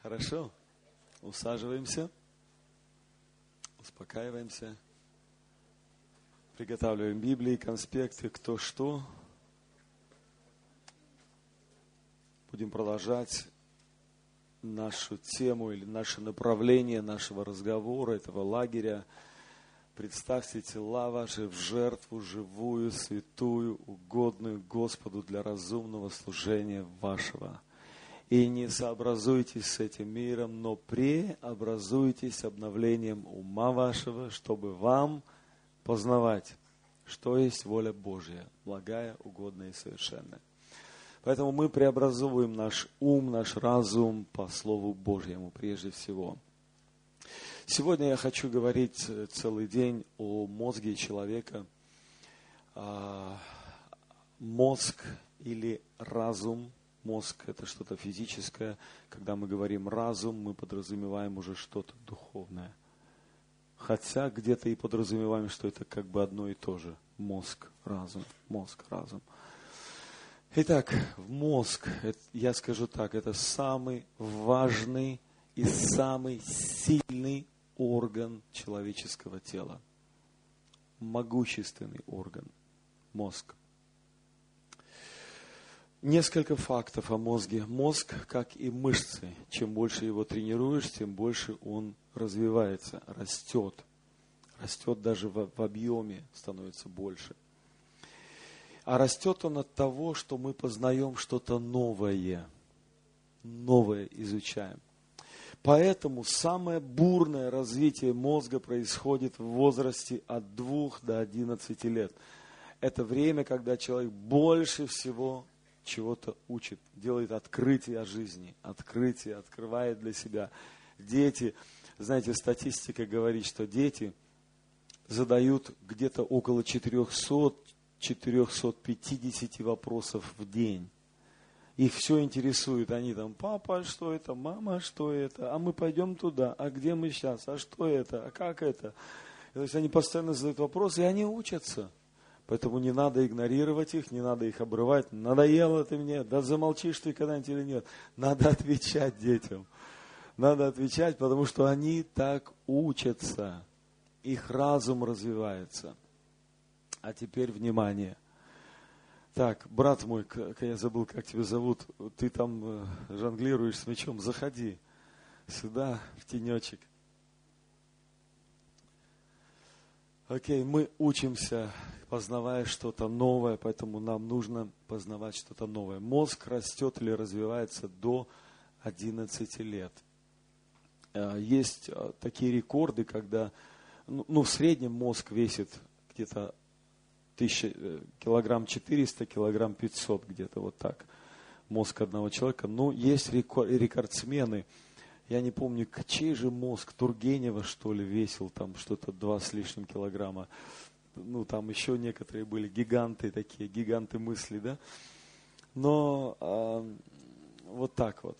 Хорошо. Усаживаемся. Успокаиваемся. Приготавливаем Библии, конспекты, кто что. Будем продолжать нашу тему или наше направление нашего разговора, этого лагеря. Представьте тела ваши в жертву живую, святую, угодную Господу для разумного служения вашего. И не сообразуйтесь с этим миром, но преобразуйтесь обновлением ума вашего, чтобы вам познавать, что есть воля Божья, благая, угодная и совершенная. Поэтому мы преобразуем наш ум, наш разум по Слову Божьему прежде всего. Сегодня я хочу говорить целый день о мозге человека. Мозг или разум. Мозг – это что-то физическое. Когда мы говорим разум, мы подразумеваем уже что-то духовное. Хотя где-то и подразумеваем, что это как бы одно и то же. Мозг, разум, мозг, разум. Итак, мозг, я скажу так, это самый важный и самый сильный орган человеческого тела. Могущественный орган. Мозг. Несколько фактов о мозге. Мозг, как и мышцы, чем больше его тренируешь, тем больше он развивается, растет. Растет даже в объеме, становится больше. А растет он от того, что мы познаем что-то новое. Новое изучаем. Поэтому самое бурное развитие мозга происходит в возрасте от 2 до 11 лет. Это время, когда человек больше всего чего-то учит, делает открытие о жизни, открывает для себя. Дети, знаете, статистика говорит, что дети задают где-то около 400-450 вопросов в день. Их все интересует, они там, папа, что это, мама, что это, а мы пойдем туда, а где мы сейчас, а что это, а как это. То есть они постоянно задают вопросы, и они учатся. Поэтому не надо игнорировать их, не надо их обрывать. Надоело ты мне, да замолчишь ты когда-нибудь или нет. Надо отвечать детям. Надо отвечать, потому что они так учатся. Их разум развивается. А теперь внимание. Так, брат мой, я забыл, как тебя зовут. Ты там жонглируешь с мячом. Заходи сюда, в тенечек. Окей, мы учимся, познавая что-то новое, поэтому нам нужно познавать что-то новое. Мозг растет или развивается до 11 лет. Есть такие рекорды, когда в среднем мозг весит где-то килограмм 400, килограмм 500, где-то вот так. Мозг одного человека. Но есть рекордсмены. Я не помню, чей же мозг, Тургенева, что ли, весил там что-то 2 с лишним килограмма. Там еще некоторые были гиганты такие, гиганты мысли, да. Но вот так вот.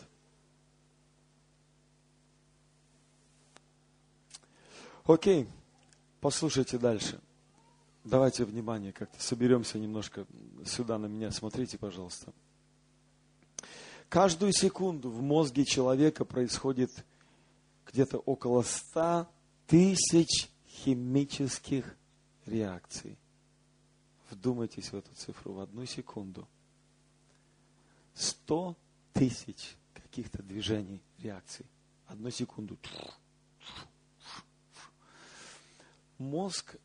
Окей, послушайте дальше. Давайте внимание, как-то соберемся немножко сюда на меня. Смотрите, пожалуйста. Каждую секунду в мозге человека происходит где-то около 100 тысяч химических реакций. Вдумайтесь в эту цифру в одну секунду. 100 тысяч каких-то движений, реакций. Одну секунду. Мозг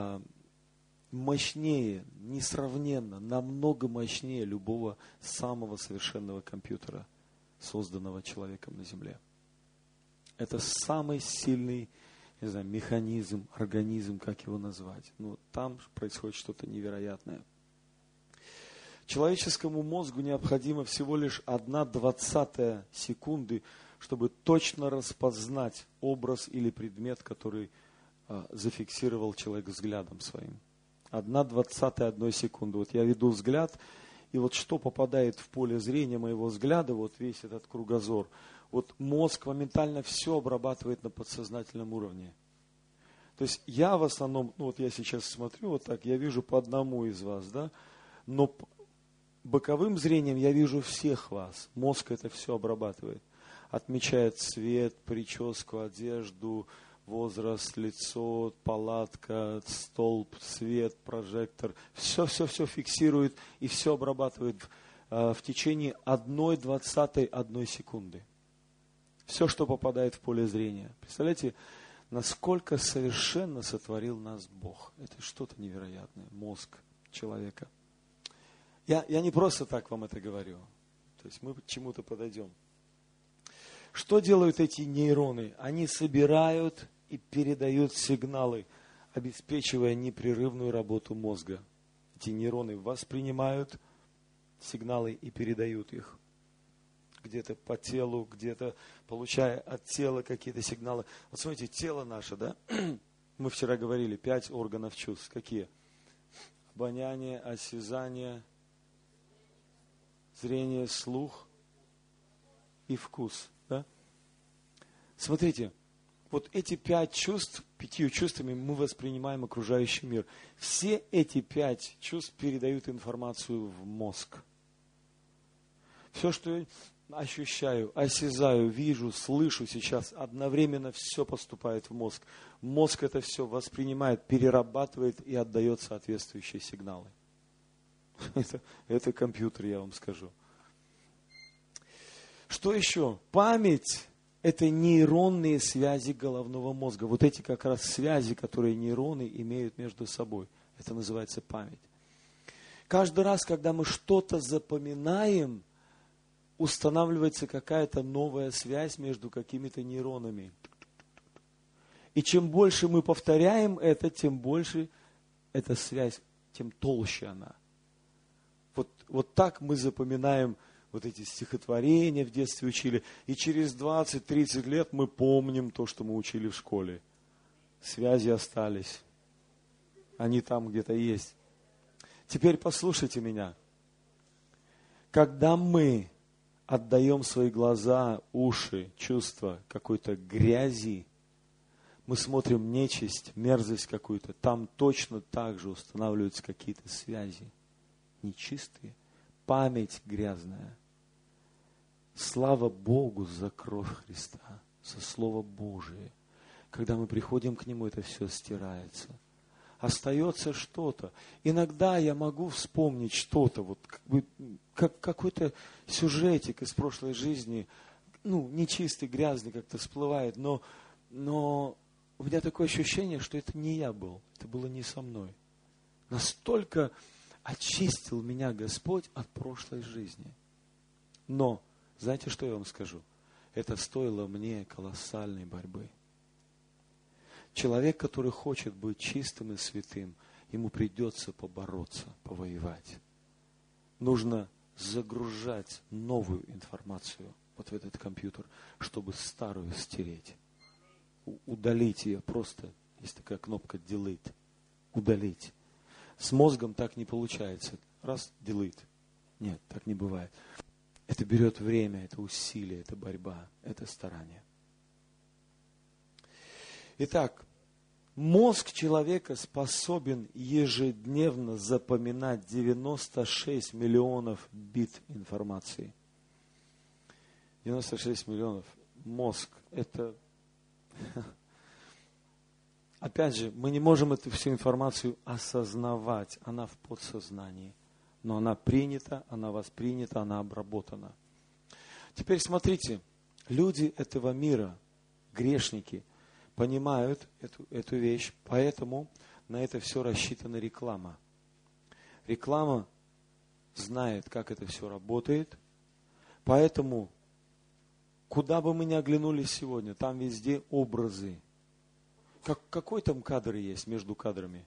мощнее, несравненно, намного мощнее любого самого совершенного компьютера, созданного человеком на Земле. Это самый сильный, не знаю, механизм, организм, как его назвать. Там происходит что-то невероятное. Человеческому мозгу необходимо всего лишь 1/20 секунды, чтобы точно распознать образ или предмет, который зафиксировал человек взглядом своим. 1/20 секунды. Вот я веду взгляд, и вот что попадает в поле зрения моего взгляда, вот весь этот кругозор, вот мозг моментально все обрабатывает на подсознательном уровне. То есть я в основном, вот я сейчас смотрю вот так, я вижу по одному из вас, да, но боковым зрением я вижу всех вас. Мозг это все обрабатывает. отмечает цвет, прическу, одежду, возраст, лицо, палатка, столб, свет, прожектор. Все фиксирует и все обрабатывает в течение 1/20 секунды. Все, что попадает в поле зрения. Представляете, насколько совершенно сотворил нас Бог. Это что-то невероятное. Мозг человека. Я не просто так вам это говорю. То есть мы к чему-то подойдем. Что делают эти нейроны? Они собирают и передают сигналы, обеспечивая непрерывную работу мозга. Эти нейроны воспринимают сигналы и передают их. Где-то по телу, где-то получая от тела какие-то сигналы. Вот смотрите, тело наше, да? Мы вчера говорили, 5 органов чувств. Какие? Обоняние, осязание, зрение, слух и вкус. Да? Смотрите, вот эти 5 чувств, 5 чувствами мы воспринимаем окружающий мир. Все эти 5 чувств передают информацию в мозг. Все, что я ощущаю, осязаю, вижу, слышу сейчас, одновременно все поступает в мозг. Мозг это все воспринимает, перерабатывает и отдает соответствующие сигналы. Это компьютер, я вам скажу. Что еще? Память – это нейронные связи головного мозга. Вот эти как раз связи, которые нейроны имеют между собой. Это называется память. Каждый раз, когда мы что-то запоминаем, устанавливается какая-то новая связь между какими-то нейронами. И чем больше мы повторяем это, тем больше эта связь, тем толще она. Вот так мы запоминаем вот эти стихотворения в детстве учили. И через 20-30 лет мы помним то, что мы учили в школе. Связи остались. Они там где-то есть. Теперь послушайте меня. Когда мы отдаем свои глаза, уши, чувства какой-то грязи, мы смотрим нечисть, мерзость какую-то, там точно так же устанавливаются какие-то связи. Нечистые, память грязная. Слава Богу за кровь Христа, за Слово Божие. Когда мы приходим к Нему, это все стирается. Остается что-то. Иногда я могу вспомнить что-то, вот как какой-то сюжетик из прошлой жизни, нечистый, грязный как-то всплывает, но у меня такое ощущение, что это не я был, это было не со мной. Настолько очистил меня Господь от прошлой жизни. Но, знаете, что я вам скажу? Это стоило мне колоссальной борьбы. Человек, который хочет быть чистым и святым, ему придется побороться, повоевать. Нужно загружать новую информацию вот в этот компьютер, чтобы старую стереть. Удалить ее просто, есть такая кнопка delete, удалить. С мозгом так не получается. Раз, delete. Нет, так не бывает. Это берет время, это усилие, это борьба, это старание. Итак, мозг человека способен ежедневно запоминать 96 миллионов бит информации. 96 миллионов. Мозг – это... Опять же, мы не можем эту всю информацию осознавать. Она в подсознании. Но она принята, она воспринята, она обработана. Теперь смотрите. Люди этого мира, грешники, понимают эту вещь. Поэтому на это все рассчитана реклама. Реклама знает, как это все работает. Поэтому, куда бы мы ни оглянулись сегодня, там везде образы. Какой там кадр есть между кадрами?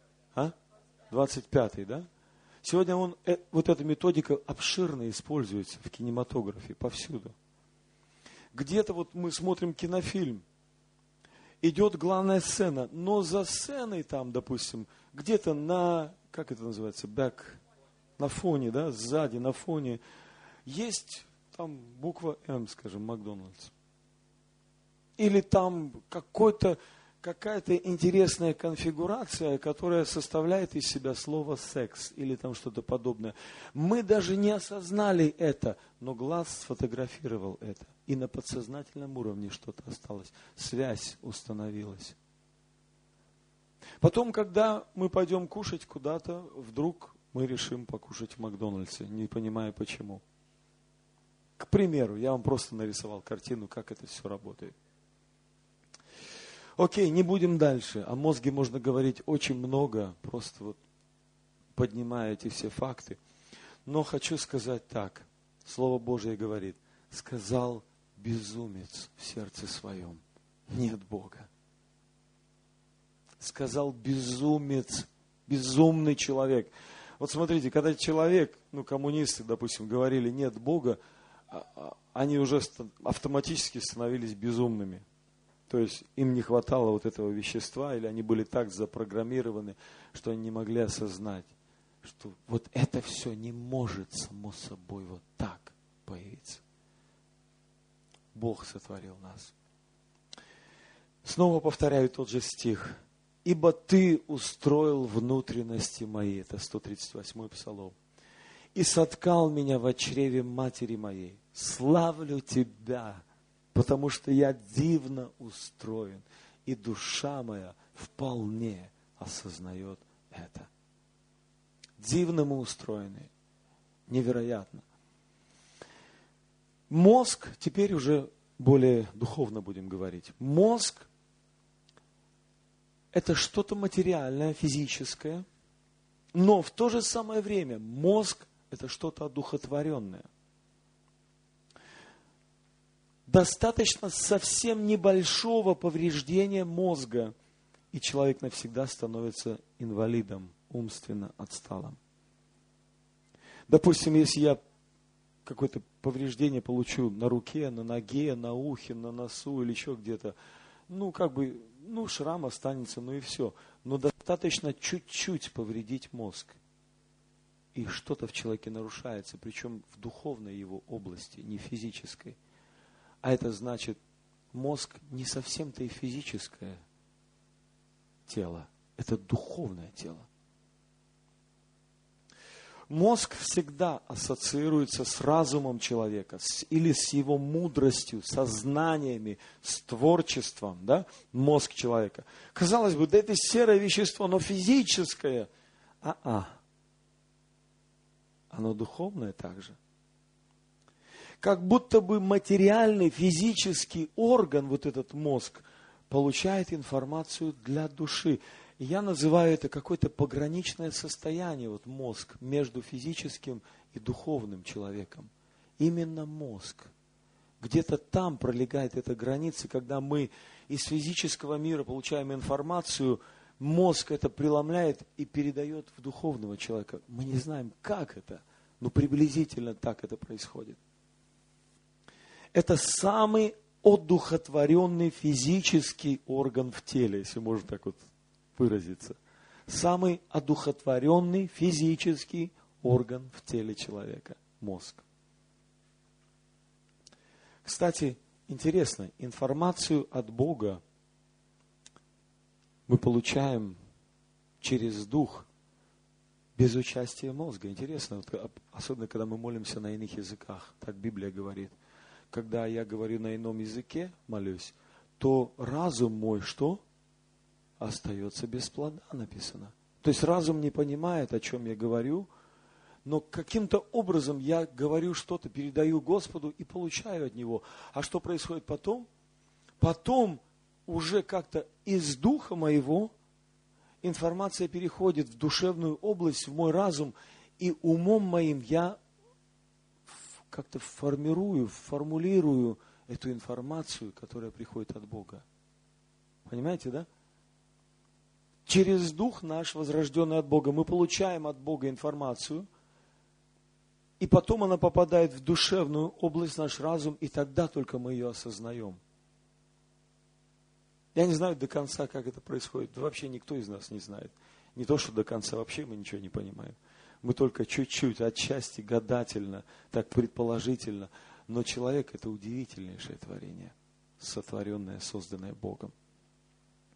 25-й, да? Сегодня вот эта методика обширно используется в кинематографе повсюду. Где-то вот мы смотрим кинофильм, идет главная сцена, но за сценой там, допустим, где-то как это называется, на фоне, да, сзади, на фоне, есть там буква М, скажем, Макдональдс. Или там какой-то какая-то интересная конфигурация, которая составляет из себя слово «секс» или там что-то подобное. Мы даже не осознали это, но глаз сфотографировал это. И на подсознательном уровне что-то осталось. Связь установилась. Потом, когда мы пойдем кушать куда-то, вдруг мы решим покушать в Макдональдсе, не понимая почему. К примеру, я вам просто нарисовал картину, как это все работает. Окей, не будем дальше. О мозге можно говорить очень много, просто вот поднимая эти все факты. Но хочу сказать так. Слово Божие говорит: сказал безумец в сердце своем: нет Бога. Сказал безумец, безумный человек. Вот смотрите, когда человек, коммунисты, допустим, говорили нет Бога, они уже автоматически становились безумными. То есть им не хватало вот этого вещества, или они были так запрограммированы, что они не могли осознать, что вот это все не может само собой вот так появиться. Бог сотворил нас. Снова повторяю тот же стих. «Ибо Ты устроил внутренности мои», это 138-й Псалом, «и соткал меня в чреве матери моей. Славлю Тебя, потому что я дивно устроен, и душа моя вполне осознает это». Дивно мы устроены, невероятно. Мозг, теперь уже более духовно будем говорить. Мозг – это что-то материальное, физическое, но в то же самое время мозг – это что-то одухотворенное. Достаточно совсем небольшого повреждения мозга, и человек навсегда становится инвалидом, умственно отсталым. Допустим, если я какое-то повреждение получу на руке, на ноге, на ухе, на носу или еще где-то, шрам останется, и все. Но достаточно чуть-чуть повредить мозг, и что-то в человеке нарушается, причем в духовной его области, не физической. А это значит, мозг не совсем-то и физическое тело, это духовное тело. Мозг всегда ассоциируется с разумом человека, или с его мудростью, со знаниями, с творчеством, да? Мозг человека. Казалось бы, да это серое вещество, но физическое. Оно духовное также. Как будто бы материальный физический орган, вот этот мозг, получает информацию для души. Я называю это какое-то пограничное состояние, вот мозг, между физическим и духовным человеком. Именно мозг. Где-то там пролегает эта граница, когда мы из физического мира получаем информацию, мозг это преломляет и передает в духовного человека. Мы не знаем, как это, но приблизительно так это происходит. Это самый одухотворенный физический орган в теле, если можно так вот выразиться. Самый одухотворенный физический орган в теле человека – мозг. Кстати, интересно, информацию от Бога мы получаем через дух, без участия мозга. Интересно, особенно когда мы молимся на иных языках, так Библия говорит. Когда я говорю на ином языке, молюсь, то разум мой что? Остается без плода, написано. То есть разум не понимает, о чем я говорю, но каким-то образом я говорю что-то, передаю Господу и получаю от Него. А что происходит потом? Потом уже как-то из духа моего информация переходит в душевную область, в мой разум, и умом моим я как-то формулирую эту информацию, которая приходит от Бога. Понимаете, да? Через дух наш, возрожденный от Бога, мы получаем от Бога информацию, и потом она попадает в душевную область, наш разум, и тогда только мы ее осознаем. Я не знаю до конца, как это происходит. Да вообще никто из нас не знает. Не то, что до конца вообще мы ничего не понимаем. Мы только чуть-чуть, отчасти, гадательно, так предположительно. Но человек – это удивительнейшее творение, сотворенное, созданное Богом.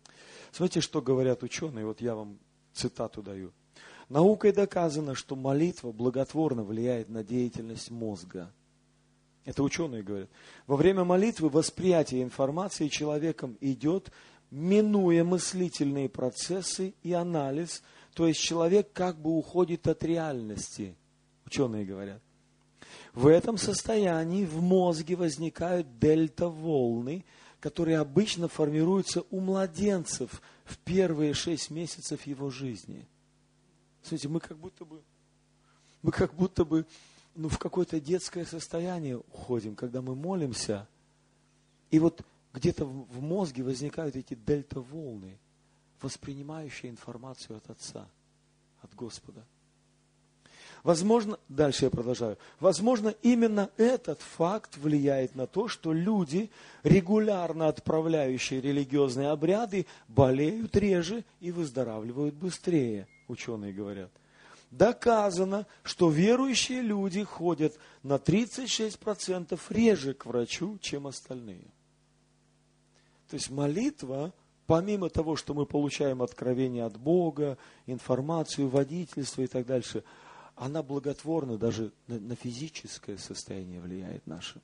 Смотрите, что говорят ученые, вот я вам цитату даю. Наукой доказано, что молитва благотворно влияет на деятельность мозга. Это ученые говорят. Во время молитвы восприятие информации человеком идет, минуя мыслительные процессы и анализ, то есть человек как бы уходит от реальности, ученые говорят. В этом состоянии в мозге возникают дельта-волны, которые обычно формируются у младенцев в первые 6 месяцев его жизни. Смотрите, мы как будто бы в какое-то детское состояние уходим, когда мы молимся, и вот где-то в мозге возникают эти дельта-волны, воспринимающие информацию от Отца, от Господа. Возможно, дальше я продолжаю, возможно, именно этот факт влияет на то, что люди, регулярно отправляющие религиозные обряды, болеют реже и выздоравливают быстрее, ученые говорят. Доказано, что верующие люди ходят на 36% реже к врачу, чем остальные. То есть молитва, помимо того, что мы получаем откровение от Бога, информацию, водительство и так дальше, она благотворно даже на физическое состояние влияет наше.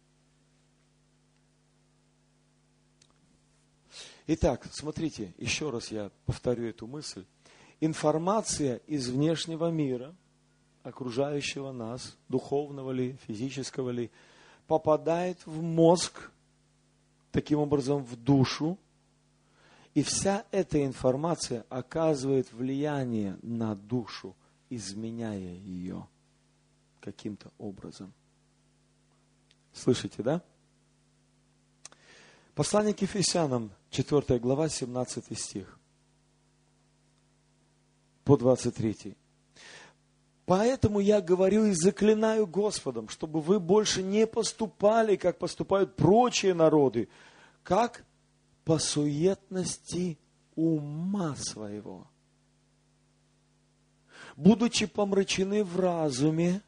Итак, смотрите, еще раз я повторю эту мысль. Информация из внешнего мира, окружающего нас, духовного ли, физического ли, попадает в мозг, таким образом в душу, и вся эта информация оказывает влияние на душу, изменяя ее каким-то образом. Слышите, да? Послание к Ефесянам, 4 глава, 17 стих. По 23. Поэтому я говорю и заклинаю Господом, чтобы вы больше не поступали, как поступают прочие народы, как по суетности ума своего, будучи помрачены в разуме,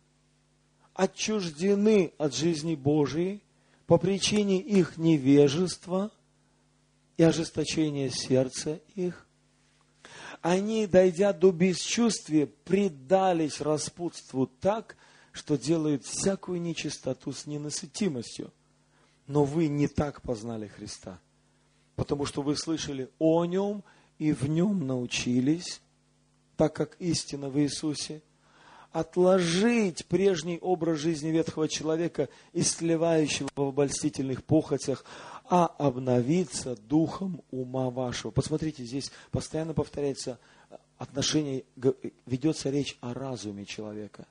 отчуждены от жизни Божией по причине их невежества и ожесточения сердца их, они, дойдя до бесчувствия, предались распутству так, что делают всякую нечистоту с ненасытимостью. Но вы не так познали Христа, потому что вы слышали о Нем и в Нем научились, так как истина в Иисусе, отложить прежний образ жизни ветхого человека, истлевающего в обольстительных похотях, а обновиться духом ума вашего. Посмотрите, здесь постоянно повторяется отношение, ведется речь о разуме человека.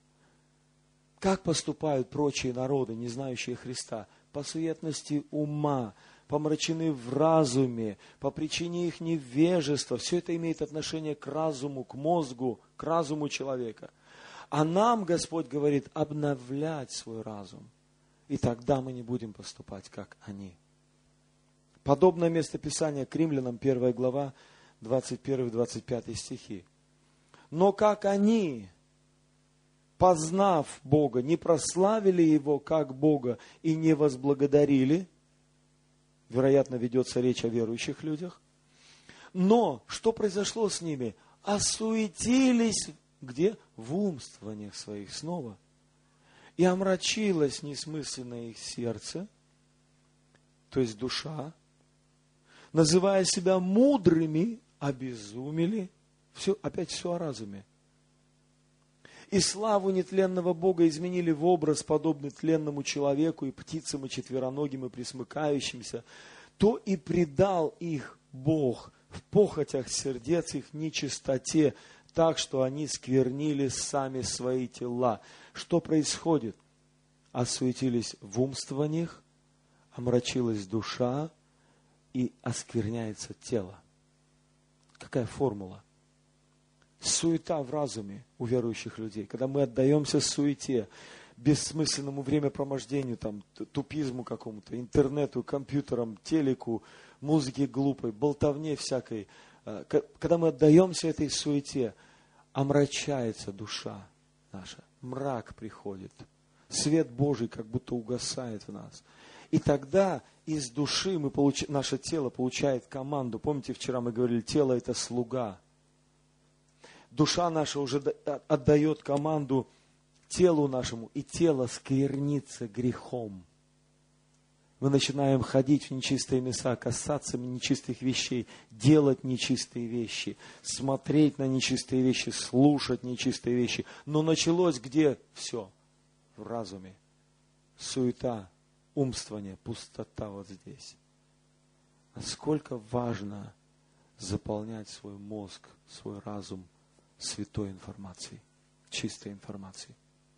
Как поступают прочие народы, не знающие Христа? По суетности ума, помрачены в разуме, по причине их невежества. Все это имеет отношение к разуму, к мозгу, к разуму человека. А нам Господь говорит обновлять свой разум. И тогда мы не будем поступать, как они. Подобное местописание к Римлянам, 1 глава, 21-25 стихи. Но как они, познав Бога, не прославили Его как Бога и не возблагодарили, вероятно, ведется речь о верующих людях, но что произошло с ними? Осуетились, где? В умствованиях своих снова. И омрачилось несмысленное их сердце, то есть душа, называя себя мудрыми, обезумели. Опять все о разуме. И славу нетленного Бога изменили в образ, подобный тленному человеку, и птицам, и четвероногим, и пресмыкающимся. То и предал их Бог в похотях сердец их нечистоте, так что они сквернили сами свои тела. Что происходит? Осуетились в умствованиях, омрачилась душа и оскверняется тело. Какая формула? Суета в разуме у верующих людей. Когда мы отдаемся суете, бессмысленному времяпровождению, тупизму какому-то, интернету, компьютерам, телеку, музыке глупой, болтовне всякой. Когда мы отдаемся этой суете, омрачается душа наша. Мрак приходит. Свет Божий как будто угасает в нас. И тогда из души наше тело получает команду. Помните, вчера мы говорили, тело это слуга. Душа наша уже отдает команду телу нашему, и тело сквернится грехом. Мы начинаем ходить в нечистые места, касаться нечистых вещей, делать нечистые вещи, смотреть на нечистые вещи, слушать нечистые вещи. Но началось где все? В разуме. Суета, умствование, пустота вот здесь. Насколько важно заполнять свой мозг, свой разум святой информацией, чистой информацией.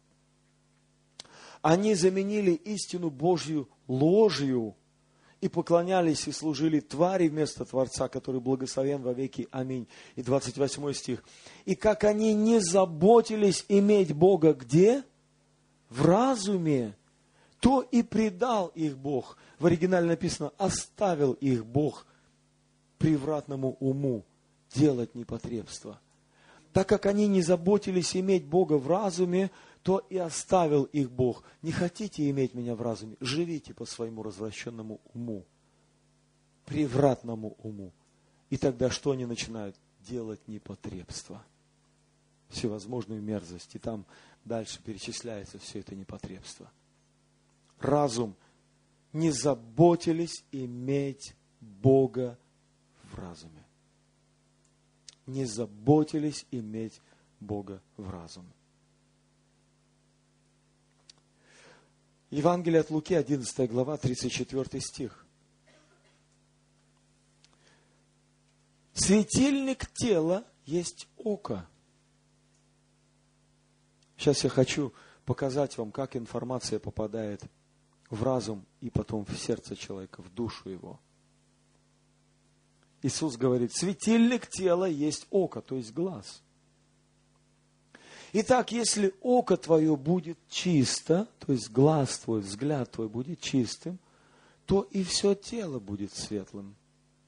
Они заменили истину Божью ложью и поклонялись и служили твари вместо Творца, который благословен во веки. Аминь. И 28 стих. И как они не заботились иметь Бога где? В разуме, то и предал их Бог. В оригинале написано, оставил их Бог превратному уму делать непотребство. Так как они не заботились иметь Бога в разуме, то и оставил их Бог. Не хотите иметь меня в разуме? Живите по своему развращенному уму, превратному уму. И тогда что они начинают? Делать непотребство. Всевозможную мерзость. И там дальше перечисляется все это непотребство. Разум. Не заботились иметь Бога в разуме. Не заботились иметь Бога в разуме. Евангелие от Луки, 11 глава, 34 стих. Светильник тела есть око. Сейчас я хочу показать вам, как информация попадает в разум и потом в сердце человека, в душу его. Иисус говорит, светильник тела есть око, то есть глаз. Итак, если око твое будет чисто, то есть глаз твой, взгляд твой будет чистым, то и все тело будет светлым.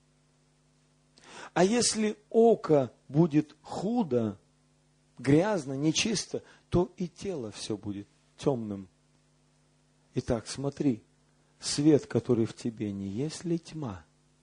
А если око будет худо, грязно, нечисто, то и тело все будет темным. Итак, смотри, свет, который в тебе, не есть ли тьма?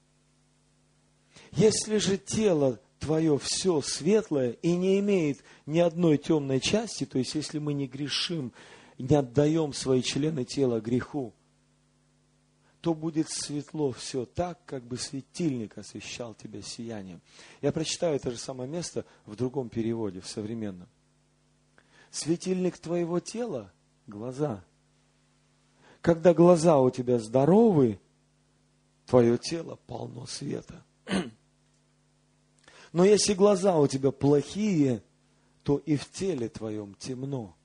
Если же тело твое все светлое и не имеет ни одной темной части, то есть если мы не грешим, не отдаем свои члены тела греху, то будет светло все так, как бы светильник освещал тебя сиянием. Я прочитаю это же самое место в другом переводе, в современном. Светильник твоего тела – глаза. Когда глаза у тебя здоровы, твое тело полно света. Но если глаза у тебя плохие, то и в теле твоем темно.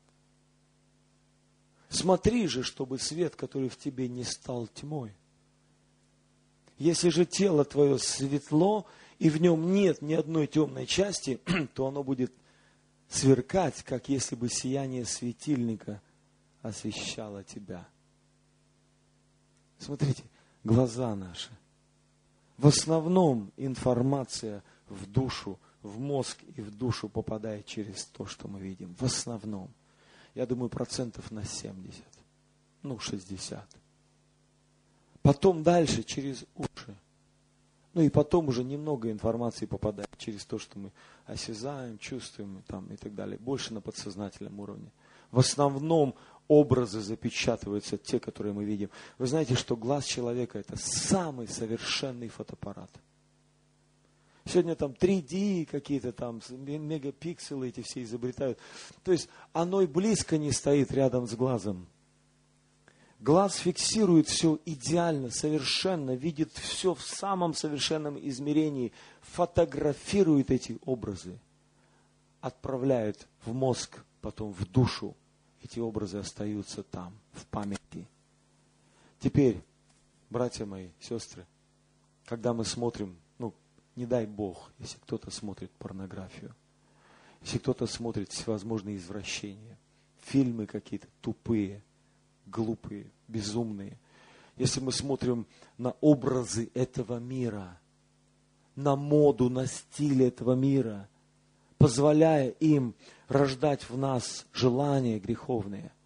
Смотри же, чтобы свет, который в тебе, не стал тьмой. Если же тело твое светло, и в нем нет ни одной темной части, то оно будет сверкать, как если бы сияние светильника освещало тебя. Смотрите, глаза наши. В основном информация в душу, в мозг и в душу попадает через то, что мы видим. В основном. Я думаю, 70%, 60%. Потом дальше через уши. Ну и потом уже немного информации попадает через то, что мы осязаем, чувствуем и так далее. Больше на подсознательном уровне. В основном образы запечатываются, те, которые мы видим. Вы знаете, что глаз человека – это самый совершенный фотоаппарат. Сегодня там 3D какие-то там, мегапикселы эти все изобретают. То есть оно и близко не стоит рядом с глазом. Глаз фиксирует все идеально, совершенно, видит все в самом совершенном измерении, фотографирует эти образы, отправляет в мозг, потом в душу. Эти образы остаются там, в памяти. Теперь, братья мои, сестры, когда мы смотрим, не дай Бог, если кто-то смотрит порнографию, если кто-то смотрит всевозможные извращения, фильмы какие-то тупые, глупые, безумные, если мы смотрим на образы этого мира, на моду, на стиль этого мира, позволяя им рождать в нас желания греховные,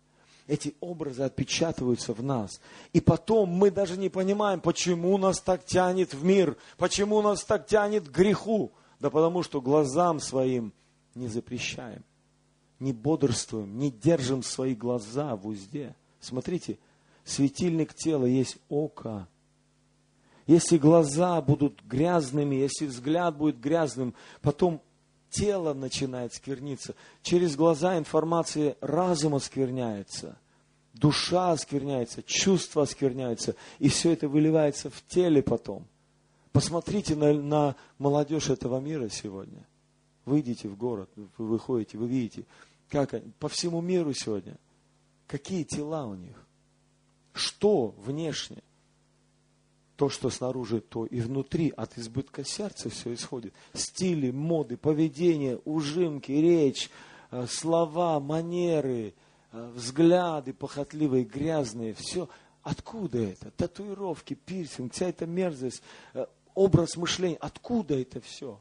эти образы отпечатываются в нас. И потом мы даже не понимаем, почему нас так тянет в мир, почему нас так тянет к греху. Да потому что глазам своим не запрещаем, не бодрствуем, не держим свои глаза в узде. Смотрите, светильник тела есть око. Если глаза будут грязными, если взгляд будет грязным, потом тело начинает скверниться. Через глаза информация разума скверняется, душа скверняется, чувства скверняются. И все это выливается в теле потом. Посмотрите на молодежь этого мира сегодня. Выйдите в город, вы выходите, вы видите, как они, по всему миру сегодня, какие тела у них, что внешне. То, что снаружи, то и внутри. От избытка сердца все исходит. Стили, моды, поведение, ужимки, речь, слова, манеры, взгляды похотливые, грязные. Все. Откуда это? Татуировки, пирсинг, вся эта мерзость, образ мышления. Откуда это все?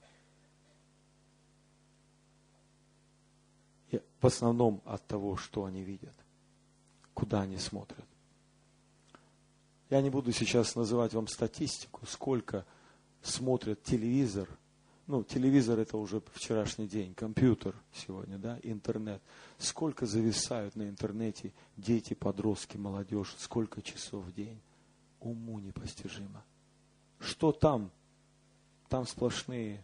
В основном от того, что они видят. Куда они смотрят. Я не буду сейчас называть вам статистику, сколько смотрят телевизор. Ну, телевизор это уже вчерашний день, компьютер сегодня, да, интернет. Сколько зависают на интернете дети, подростки, молодежь, сколько часов в день. Уму непостижимо. Что там? Там сплошная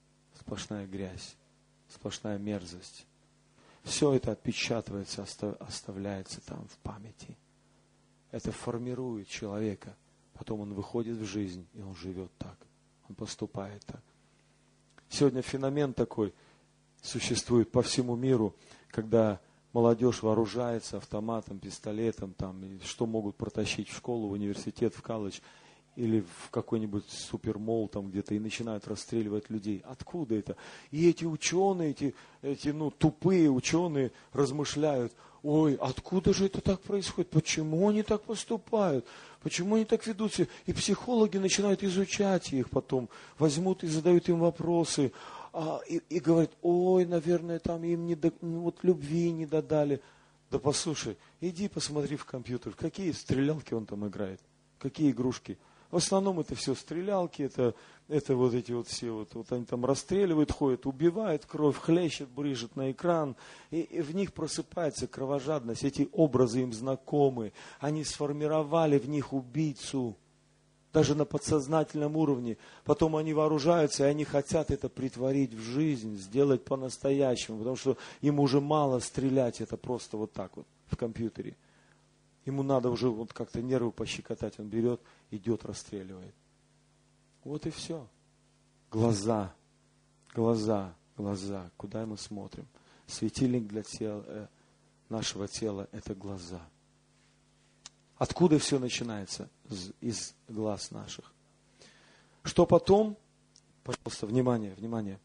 грязь, сплошная мерзость. Все это отпечатывается, оставляется там в памяти. Это формирует человека. Потом он выходит в жизнь, и он живет так. Он поступает так. Сегодня феномен такой существует по всему миру, когда молодежь вооружается автоматом, пистолетом, там, и что могут протащить в школу, в университет, в колледж, или в какой-нибудь супермолл там где-то, и начинают расстреливать людей. Откуда это? И эти ученые, эти тупые ученые размышляют, ой, откуда же это так происходит? Почему они так поступают? Почему они так ведут себя? И психологи начинают изучать их потом, возьмут и задают им вопросы, и говорят, ой, наверное, там им любви не додали. Да послушай, иди посмотри в компьютер, какие стрелялки он там играет, какие игрушки. В основном это все стрелялки, это вот эти вот все, вот они там расстреливают, ходят, убивают, кровь хлещет, брызжет на экран, и в них просыпается кровожадность, эти образы им знакомы, они сформировали в них убийцу, даже на подсознательном уровне, потом они вооружаются, и они хотят это притворить в жизнь, сделать по-настоящему, потому что им уже мало стрелять, это просто вот так вот в компьютере. Ему надо уже вот как-то нервы пощекотать. Он берет, идет, расстреливает. Вот и все. Глаза, глаза, глаза. Куда мы смотрим? Светильник для тела, нашего тела – это глаза. Откуда все начинается? Из глаз наших. Что потом? Пожалуйста, внимание, внимание.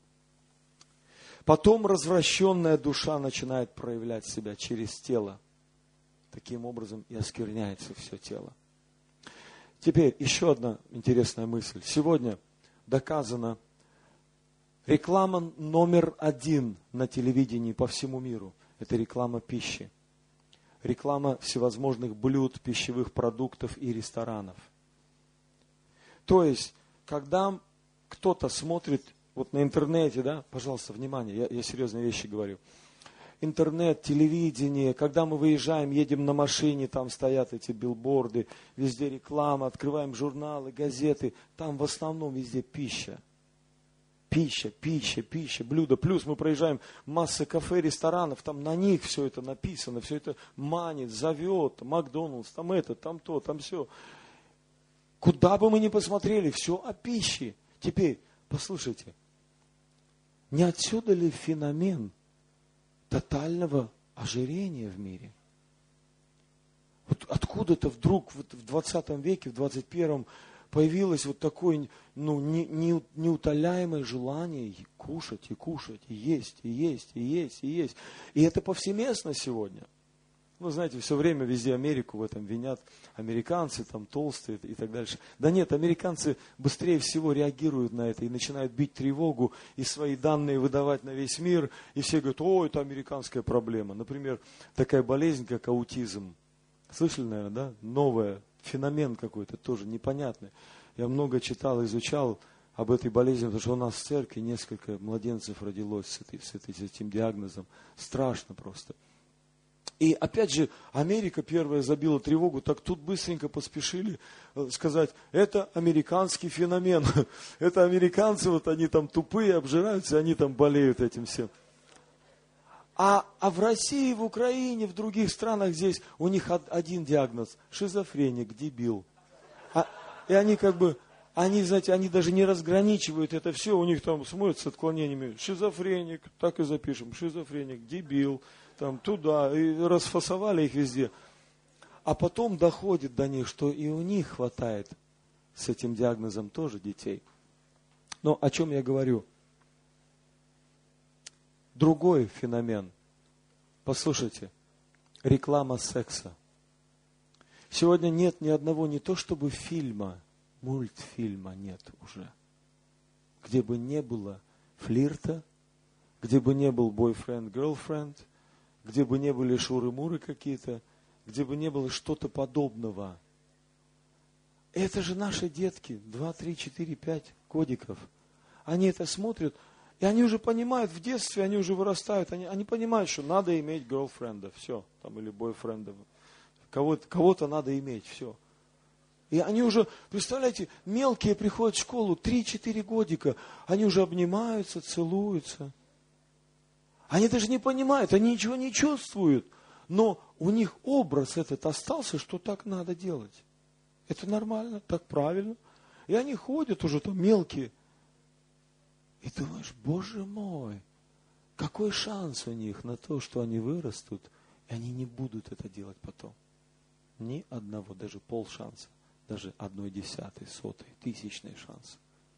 Потом развращенная душа начинает проявлять себя через тело. Таким образом и оскверняется все тело. Теперь еще одна интересная мысль. Сегодня доказано, реклама номер 1 на телевидении по всему миру – это реклама пищи. Реклама всевозможных блюд, пищевых продуктов и ресторанов. То есть, когда кто-то смотрит вот на интернете, да, пожалуйста, внимание, я серьезные вещи говорю. Интернет, телевидение, когда мы выезжаем, едем на машине, там стоят эти билборды, везде реклама, открываем журналы, газеты, там в основном везде пища. Пища, блюда. Плюс мы проезжаем массы кафе, ресторанов, там на них все это написано, все это манит, зовет, Макдональдс, там это, там то, там все. Куда бы мы ни посмотрели, все о пище. Теперь, послушайте, не отсюда ли феномен тотального ожирения в мире? Вот откуда-то вдруг в 20 веке, в 21 появилось вот такое неутоляемое желание кушать, и кушать, и есть, и есть, и есть, и есть. И это повсеместно сегодня. Ну, знаете, все время везде Америку в этом винят. Американцы там толстые и так дальше. Да нет, американцы быстрее всего реагируют на это и начинают бить тревогу и свои данные выдавать на весь мир. И все говорят, о, это американская проблема. Например, такая болезнь, как аутизм. Слышали, наверное, да? Новый феномен какой-то, тоже непонятный. Я много читал, изучал об этой болезни, потому что у нас в церкви несколько младенцев родилось с этим диагнозом. Страшно просто. И опять же, Америка первая забила тревогу, так тут быстренько поспешили сказать, это американский феномен. Это американцы, вот они там тупые, обжираются, они там болеют этим всем. А в России, в Украине, в других странах здесь у них один диагноз – шизофреник, дебил. И они они, знаете, они даже не разграничивают это все, у них там смотрят с отклонениями. Шизофреник, так и запишем, шизофреник, дебил, там туда, и расфасовали их везде. А потом доходит до них, что и у них хватает с этим диагнозом тоже детей. Но о чем я говорю? Другой феномен. Послушайте, реклама секса. Сегодня нет ни одного, не то чтобы фильма, мультфильма нет уже, где бы не было флирта, где бы не был бойфренд, girlfriend, где бы не были шуры-муры какие-то, где бы не было что-то подобного. Это же наши детки, 2, 3, 4, 5 годиков. Они это смотрят, и они уже понимают, в детстве они уже вырастают, они понимают, что надо иметь girlfriend, все, там, или бойфренда, кого-то надо иметь, все. И они уже, представляете, мелкие приходят в школу, 3-4 годика, они уже обнимаются, целуются. Они даже не понимают, они ничего не чувствуют, но у них образ этот остался, что так надо делать. Это нормально, так правильно. И они ходят уже там мелкие. И думаешь, Боже мой, какой шанс у них на то, что они вырастут, и они не будут это делать потом. Ни одного, даже полшанса. Даже 1/10, 100, 1000 шанс.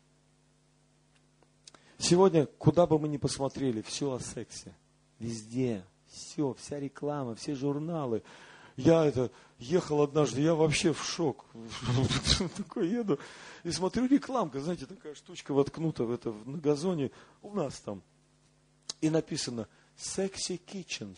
Сегодня, куда бы мы ни посмотрели, все о сексе. Везде. Все, вся реклама, все журналы. Я ехал однажды, я вообще в шок. Такой еду и смотрю рекламка, знаете, такая штучка воткнута на газоне у нас там. И написано Sexy Kitchens.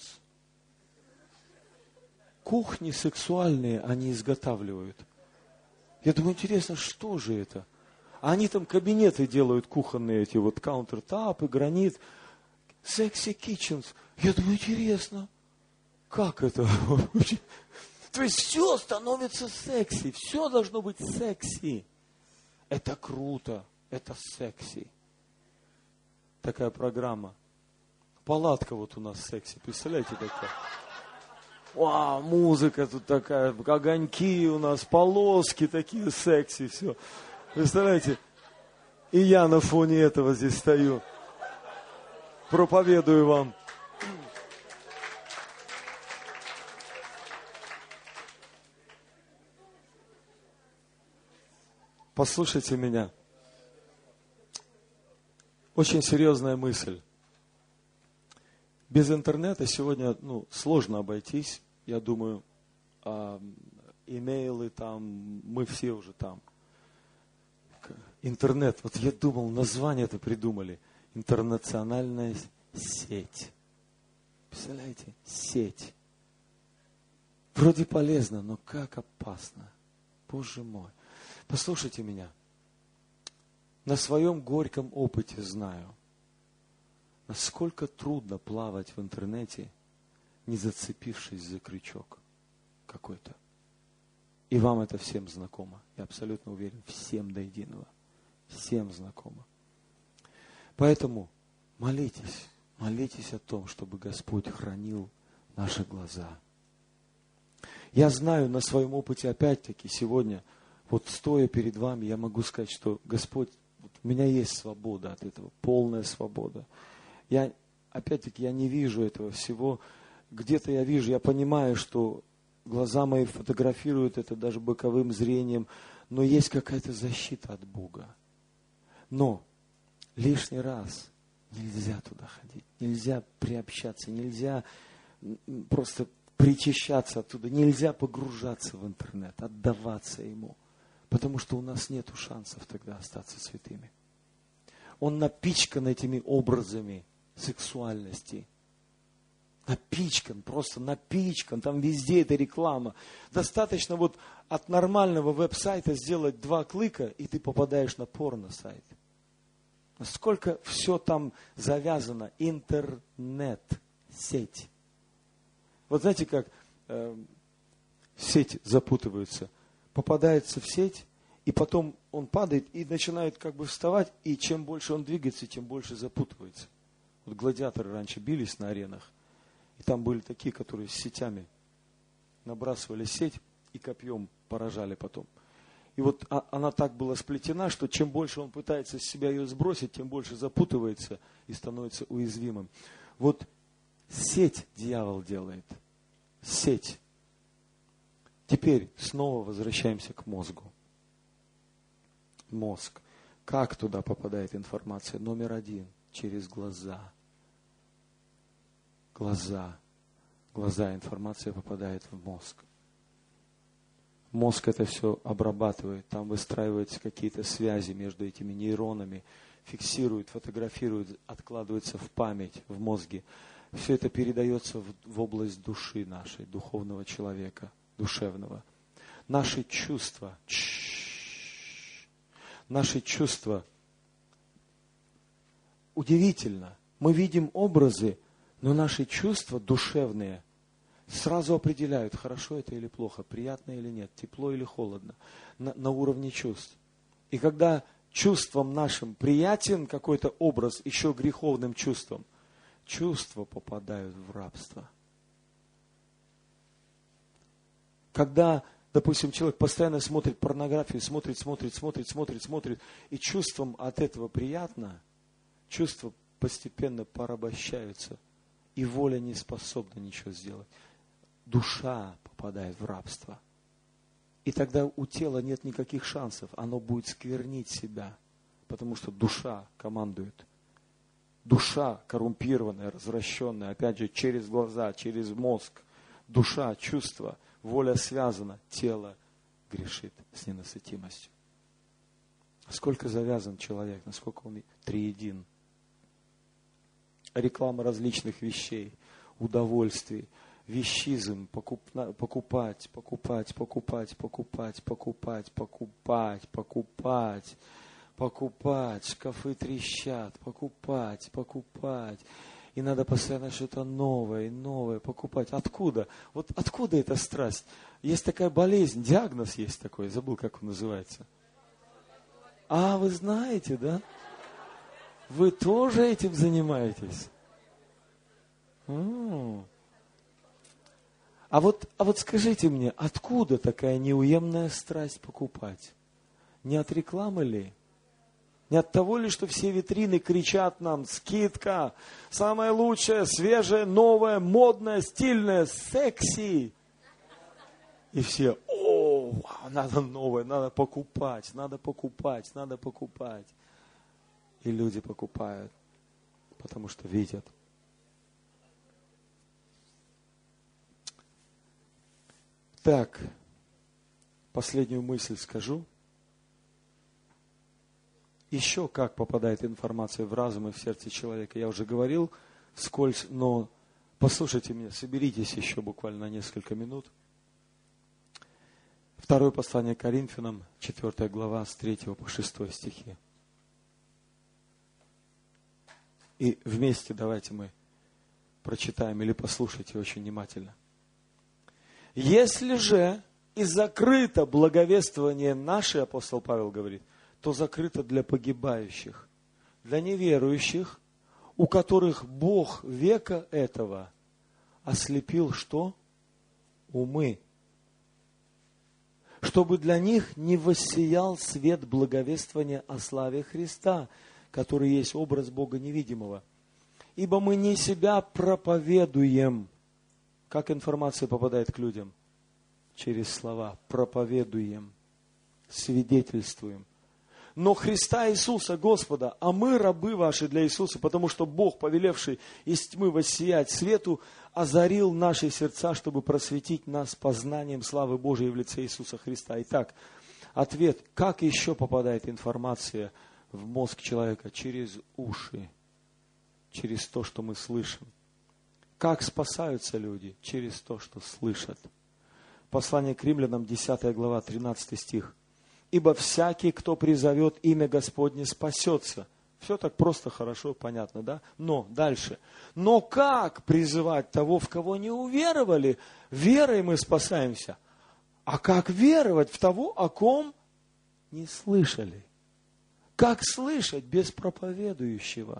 Кухни сексуальные они изготавливают. Я думаю, интересно, что же это? Они там кабинеты делают кухонные, эти вот каунтертапы, гранит. Sexy Kitchens. Я думаю, интересно, как это? То есть все становится секси, все должно быть секси. Это круто, это секси. Такая программа. Палатка вот у нас секси, представляете, такая? Вау, музыка тут такая, огоньки у нас, полоски такие секси, все. Представляете? И я на фоне этого здесь стою. Проповедую вам. Послушайте меня. Очень серьезная мысль. Без интернета сегодня сложно обойтись. Я думаю, имейлы там, мы все уже там. Интернет, вот я думал, название это придумали. Интернациональная сеть. Представляете? Сеть. Вроде полезно, но как опасно. Боже мой. Послушайте меня. На своем горьком опыте знаю, насколько трудно плавать в интернете, не зацепившись за крючок какой-то. И вам это всем знакомо. Я абсолютно уверен, всем до единого. Всем знакомо. Поэтому молитесь. Молитесь о том, чтобы Господь хранил наши глаза. Я знаю на своем опыте, опять-таки, сегодня, вот стоя перед вами, я могу сказать, что Господь, у меня есть свобода от этого, полная свобода. Опять-таки, я не вижу этого всего. Где-то я вижу, я понимаю, что глаза мои фотографируют это даже боковым зрением, но есть какая-то защита от Бога. Но лишний раз нельзя туда ходить, нельзя приобщаться, нельзя просто причащаться оттуда, нельзя погружаться в интернет, отдаваться ему. Потому что у нас нет шансов тогда остаться святыми. Он напичкан этими образами сексуальности. Напичкан, просто напичкан. Там везде эта реклама. Достаточно вот от нормального веб-сайта сделать 2 клика, и ты попадаешь на порно-сайт. Насколько все там завязано. Интернет, сеть. Вот знаете, как сеть запутывается. Попадается в сеть, и потом он падает и начинает как бы вставать, и чем больше он двигается, тем больше запутывается. Вот гладиаторы раньше бились на аренах, и там были такие, которые с сетями набрасывали сеть и копьем поражали потом. И вот она так была сплетена, что чем больше он пытается с себя ее сбросить, тем больше запутывается и становится уязвимым. Вот сеть дьявол делает. Сеть. Теперь снова возвращаемся к мозгу. Мозг. Как туда попадает информация? Номер 1. Через глаза. Глаза. Глаза. Информация попадает в мозг. Мозг это все обрабатывает. Там выстраиваются какие-то связи между этими нейронами. Фиксирует, фотографирует, откладывается в память, в мозге. Все это передается в область души нашей, духовного человека. Душевного. Наши чувства, удивительно, мы видим образы, но наши чувства душевные сразу определяют, хорошо это или плохо, приятно или нет, тепло или холодно, на уровне чувств. И когда чувствам нашим приятен какой-то образ, еще греховным чувством, чувства попадают в рабство. Когда, допустим, человек постоянно смотрит порнографию, смотрит, и чувствам от этого приятно, чувства постепенно порабощаются, и воля не способна ничего сделать. Душа попадает в рабство. И тогда у тела нет никаких шансов, оно будет сквернить себя, потому что душа командует. Душа коррумпированная, развращенная, опять же, через глаза, через мозг. Душа, чувства. Воля связана, тело грешит с ненасытимостью. Сколько завязан человек, насколько он триедин. Реклама различных вещей, удовольствий, вещизм, покупать, шкафы трещат, покупать. И надо постоянно что-то новое и новое покупать. Откуда? Вот откуда эта страсть? Есть такая болезнь, диагноз есть такой, забыл, как он называется. А, вы знаете, да? Вы тоже этим занимаетесь? А вот скажите мне, откуда такая неуемная страсть покупать? Не от рекламы ли? Не от того ли, что все витрины кричат нам: скидка, самое лучшее, свежее, новое, модное, стильное, секси. И все: о, надо новое, надо покупать. И люди покупают, потому что видят. Так, последнюю мысль скажу. Еще как попадает информация в разум и в сердце человека. Я уже говорил вскользь, но послушайте меня, соберитесь еще буквально на несколько минут. Второе послание к Коринфянам, 4 глава, с 3 по 6 стихи. И вместе давайте мы прочитаем или послушайте очень внимательно. Если же и закрыто благовествование наше, апостол Павел говорит, то закрыто для погибающих, для неверующих, у которых Бог века этого ослепил что? Умы. Чтобы для них не воссиял свет благовествования о славе Христа, который есть образ Бога невидимого. Ибо мы не себя проповедуем. Как информация попадает к людям? Через слова. Проповедуем, свидетельствуем. но Христа Иисуса Господа, а мы рабы ваши для Иисуса, потому что Бог, повелевший из тьмы воссиять свету, озарил наши сердца, чтобы просветить нас познанием славы Божией в лице Иисуса Христа. Итак, ответ, как еще попадает информация в мозг человека? Через уши, через то, что мы слышим. Как спасаются люди? Через то, что слышат. Послание к Римлянам, 10 глава, 13 стих. «Ибо всякий, кто призовет имя Господне, спасется». Все так просто, хорошо, понятно, да? Но дальше. Но как призывать того, в кого не уверовали? Верой мы спасаемся. А как веровать в того, о ком не слышали? Как слышать без проповедующего?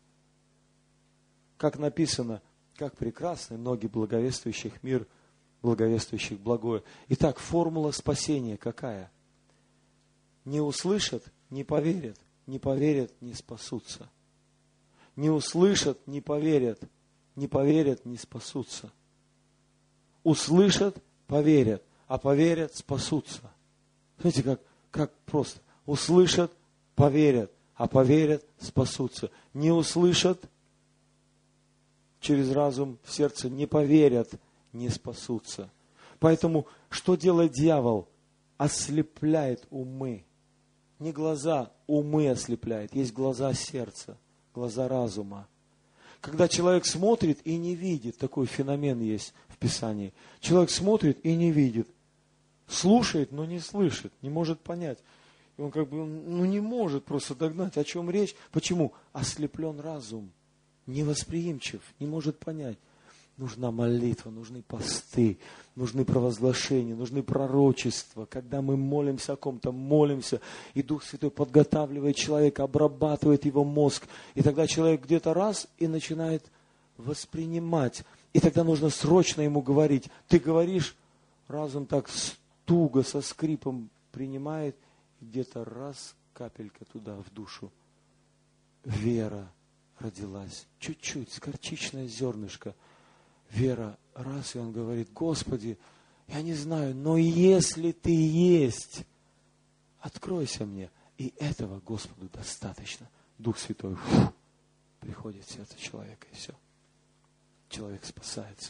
Как написано, как прекрасны ноги благовествующих мир, благовествующих благое. Итак, формула спасения какая? Не услышат, не поверят. Не поверят, не спасутся. Не услышат, не поверят. Не поверят, не спасутся. Услышат, поверят. А поверят, спасутся. Знаете, как просто. Услышат, поверят. А поверят, спасутся. Не услышат, через разум в сердце не поверят, не спасутся. Поэтому, что делает дьявол? Ослепляет умы. Не глаза, умы ослепляет. Есть глаза сердца, глаза разума. Когда человек смотрит и не видит, такой феномен есть в Писании. Человек смотрит и не видит. Слушает, но не слышит, не может понять. И он не может просто догнать, о чем речь. Почему? Ослеплен разум, невосприимчив, не может понять. Нужна молитва, нужны посты, нужны провозглашения, нужны пророчества. Когда мы молимся о ком-то, молимся, и Дух Святой подготавливает человека, обрабатывает его мозг. И тогда человек где-то раз и начинает воспринимать. И тогда нужно срочно ему говорить. Ты говоришь, разум так туго, со скрипом принимает, и где-то раз капелька туда, в душу. Вера родилась. Чуть-чуть, горчичное зернышко. Вера, раз, и он говорит, Господи, я не знаю, но если Ты есть, откройся мне. И этого Господу достаточно. Дух Святой приходит в сердце человека, и все. Человек спасается.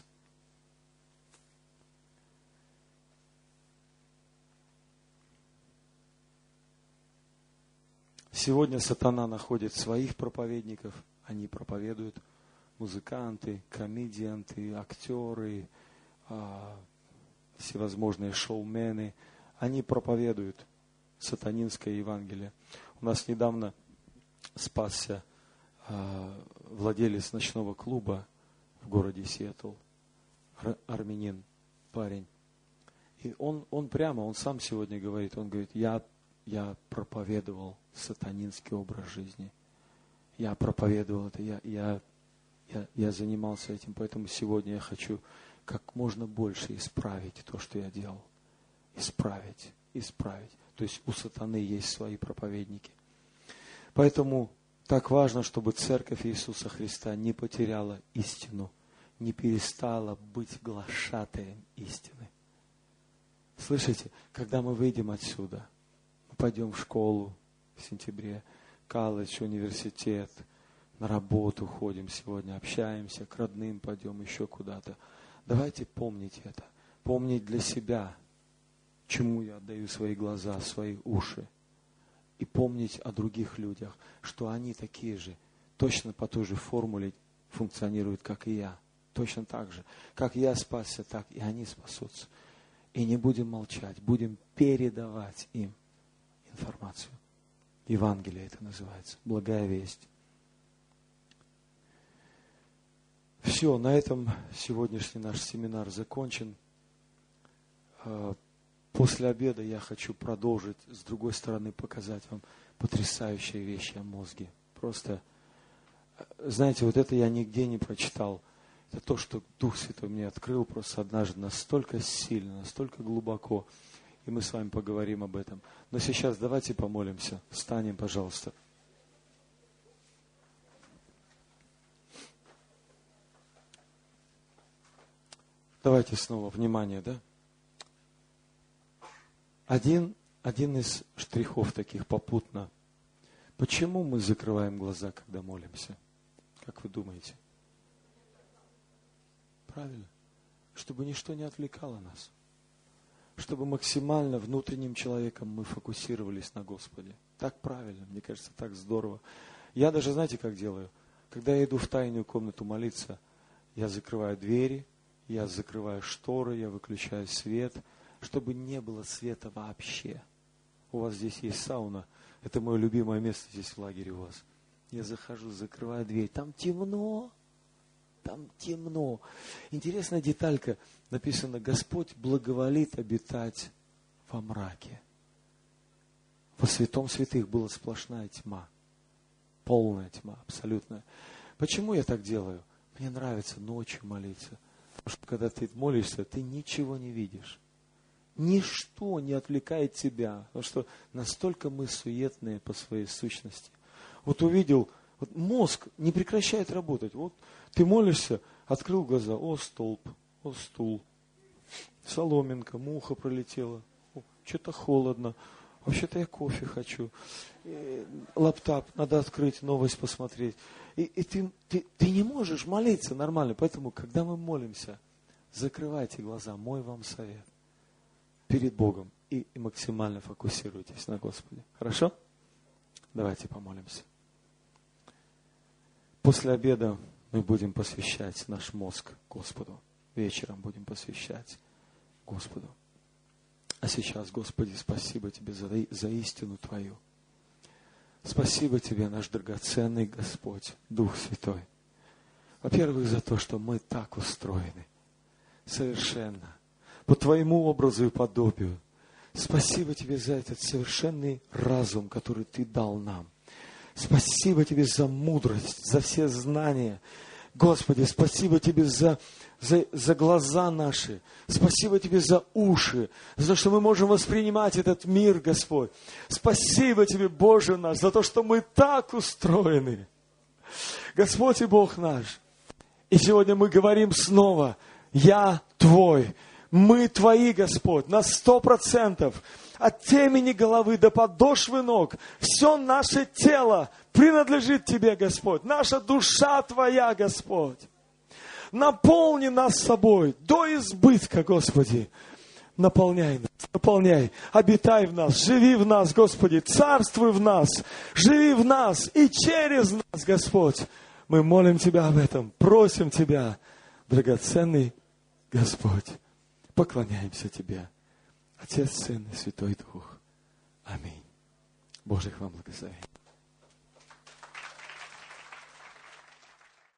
Сегодня сатана находит своих проповедников, они проповедуют. Музыканты, комедианты, актеры, всевозможные шоумены, они проповедуют сатанинское Евангелие. У нас недавно спасся владелец ночного клуба в городе Сиэтл, армянин, парень. И он сам сегодня говорит, он говорит, я проповедовал сатанинский образ жизни. Я проповедовал это, я занимался этим, поэтому сегодня я хочу как можно больше исправить то, что я делал. Исправить. То есть у сатаны есть свои проповедники. Поэтому так важно, чтобы Церковь Иисуса Христа не потеряла истину, не перестала быть глашатаем истины. Слышите, когда мы выйдем отсюда, мы пойдем в школу в сентябре, колледж, университет, на работу ходим сегодня, общаемся, к родным пойдем, еще куда-то. Давайте помнить это. Помнить для себя, чему я отдаю свои глаза, свои уши. И помнить о других людях, что они такие же, точно по той же формуле функционируют, как и я. Точно так же. Как я спасся, так и они спасутся. И не будем молчать, будем передавать им информацию. Евангелие это называется. Благая весть. Все, на этом сегодняшний наш семинар закончен. После обеда я хочу продолжить, с другой стороны, показать вам потрясающие вещи о мозге. Просто, знаете, вот это я нигде не прочитал. Это то, что Дух Святой мне открыл просто однажды настолько сильно, настолько глубоко. И мы с вами поговорим об этом. Но сейчас давайте помолимся. Встанем, пожалуйста. Давайте снова внимание, да? Один один из штрихов таких попутно. Почему мы закрываем глаза, когда молимся? Как вы думаете? Правильно. Чтобы ничто не отвлекало нас. Чтобы максимально внутренним человеком мы фокусировались на Господе. Так правильно, мне кажется, так здорово. Я даже, знаете, как делаю? Когда я иду в тайную комнату молиться, я закрываю двери, я закрываю шторы, я выключаю свет, чтобы не было света вообще. У вас здесь есть сауна. Это мое любимое место здесь в лагере у вас. Я захожу, закрываю дверь. Там темно. Там темно. Интересная деталька. Написано, Господь благоволит обитать во мраке. Во святом святых была сплошная тьма. Полная тьма, абсолютная. Почему я так делаю? Мне нравится ночью молиться. Потому что когда ты молишься, ты ничего не видишь. Ничто не отвлекает тебя. Потому что настолько мы суетные по своей сущности. Вот увидел, вот мозг не прекращает работать. Вот ты молишься, открыл глаза, о столб, о стул, соломинка, муха пролетела, что-то холодно, вообще-то я кофе хочу, лаптоп надо открыть, новость посмотреть. И ты не можешь молиться нормально. Поэтому, когда мы молимся, закрывайте глаза, мой вам совет перед Богом и максимально фокусируйтесь на Господе. Хорошо? Давайте помолимся. После обеда мы будем посвящать наш мозг Господу. Вечером будем посвящать Господу. А сейчас, Господи, спасибо Тебе за истину Твою. Спасибо Тебе, наш драгоценный Господь, Дух Святой. Во-первых, за то, что мы так устроены. Совершенно. По Твоему образу и подобию. Спасибо Тебе за этот совершенный разум, который Ты дал нам. Спасибо Тебе за мудрость, за все знания. Господи, спасибо Тебе за глаза наши. Спасибо Тебе за уши, за то, что мы можем воспринимать этот мир, Господь. Спасибо Тебе, Боже наш, за то, что мы так устроены. Господь и Бог наш. И сегодня мы говорим снова, я Твой, мы Твои, Господь, на 100%. От темени головы до подошвы ног. Все наше тело принадлежит Тебе, Господь. Наша душа Твоя, Господь. Наполни нас собой до избытка, Господи. Наполняй нас, наполняй. Обитай в нас, живи в нас, Господи. Царствуй в нас, живи в нас и через нас, Господь. Мы молим Тебя об этом, просим Тебя, драгоценный Господь. Поклоняемся Тебе. Отец, Сын и Святой Дух. Аминь. Божьих вам благословений.